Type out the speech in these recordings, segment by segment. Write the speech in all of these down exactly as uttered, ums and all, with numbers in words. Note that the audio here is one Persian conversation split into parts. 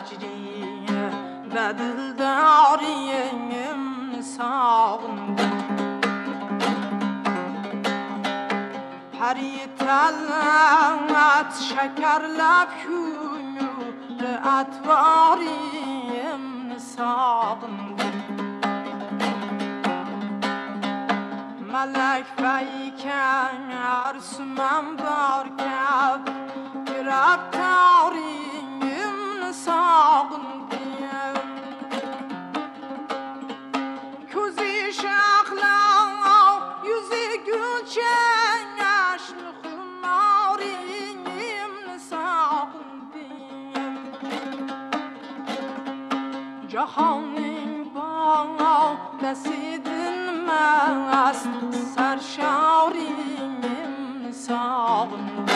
مجری و دلداریم ساغنم پری طلعت شکر لب کنو اتواریم ساغنم ملک فیکر سمم بار کب گرفتاریم ساغنم کوزی شخلا yüzü gül çeşme خماریم ساغنم جهانیم با دستین مست سرشاریم ساغنم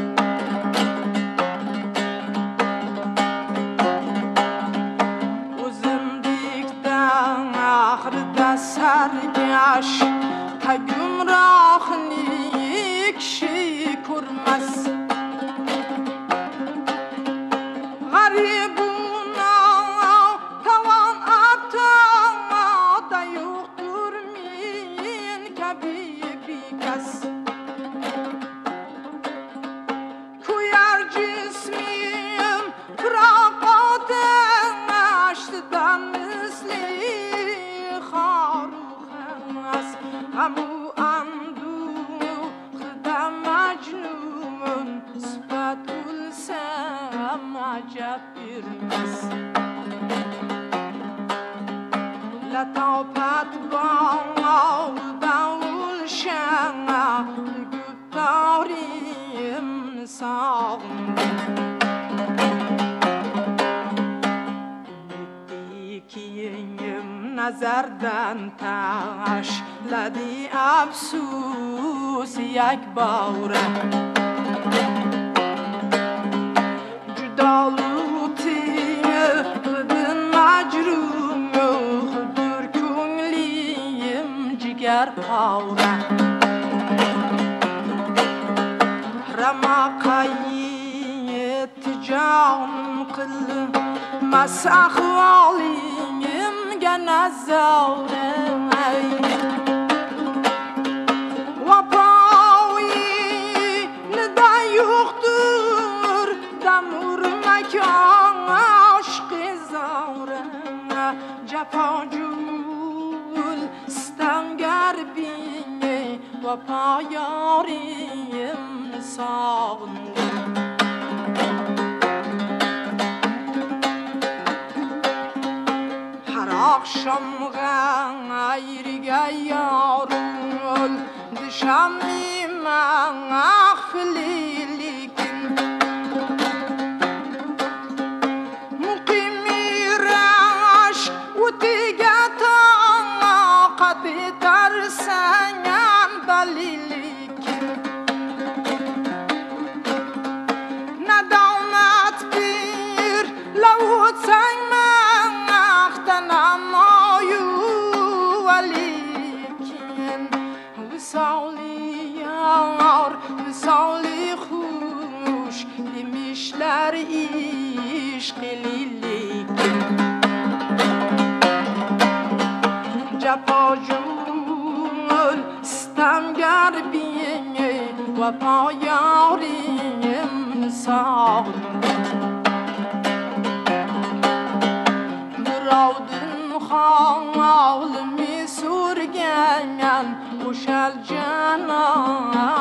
سرگش تا گمراه نیکشی کرمز غریبونا توان ابتا دیوخ درمین کبی بی کس کویر جسمیم فراقات اشتدن مثلی همو اندوخ دم مجنون صفت السم عجب برمز لطافت با دول شنه گفتاریم ساغنم نظردن تاش لدی افسوس یک باره جدالوتی قدن مجروم خدر کنلیم جگر پاره رمقایت جان قل مسخ والیم نزارم و پایی ندیوختور دمور مکان عشق زارم جفا جول ستنگر بینه و پایاریم ساغنم akşam gayrıga yarul dışamim ahfilikin muqimiraş utigatan qaditar sanyan dalilikin nadamat bir lavut sanma وصالی یار وصالی خوش demişler işq lilik Cefacul istemger bini Vefa yarim sağlam Biravdin xalimi surgen Uşal canan